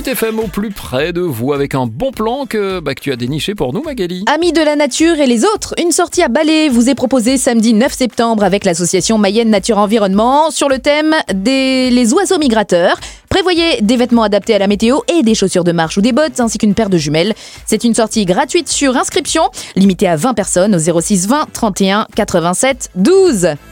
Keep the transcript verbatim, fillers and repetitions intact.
Beat F M au plus près de vous avec un bon plan que, bah, que tu as déniché pour nous, Magali. Amis de la nature et les autres, une sortie à Balai vous est proposée samedi neuf septembre avec l'association Mayenne Nature Environnement sur le thème des les oiseaux migrateurs. Prévoyez des vêtements adaptés à la météo et des chaussures de marche ou des bottes ainsi qu'une paire de jumelles. C'est une sortie gratuite sur inscription, limitée à vingt personnes au zéro six vingt trente et un quatre-vingt-sept douze.